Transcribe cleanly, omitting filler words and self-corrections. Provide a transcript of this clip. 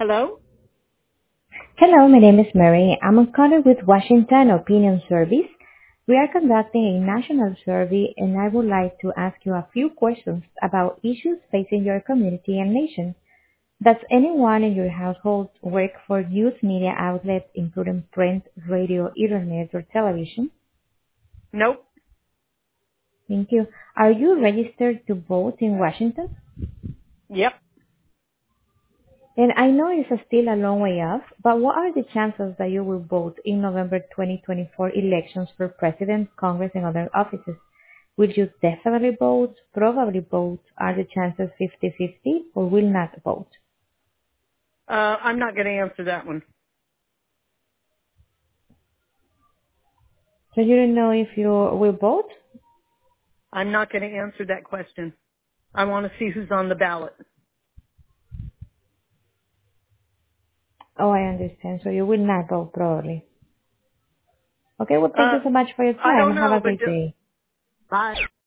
Hello? Hello, my name is Mary. I'm a caller with Washington Opinion Service. We are conducting a national survey, and I would like to ask you a few questions about issues facing your community and nation. Does anyone in your household work for news media outlets, including print, radio, internet, or television? Nope. Thank you. Are you registered to vote in Washington? Yep. And I know it's still a long way off, but what are the chances that you will vote in November 2024 elections for president, Congress, and other offices? Will you definitely vote, probably vote? Are the chances 50-50 or will not vote? I'm not going to answer that one. So you don't know if you will vote? I'm not going to answer that question. I want to see who's on the ballot. Oh, I understand. So you will not vote probably. Okay, well thank Uh, you so much for your I time. don't Have a know, but great day. bye.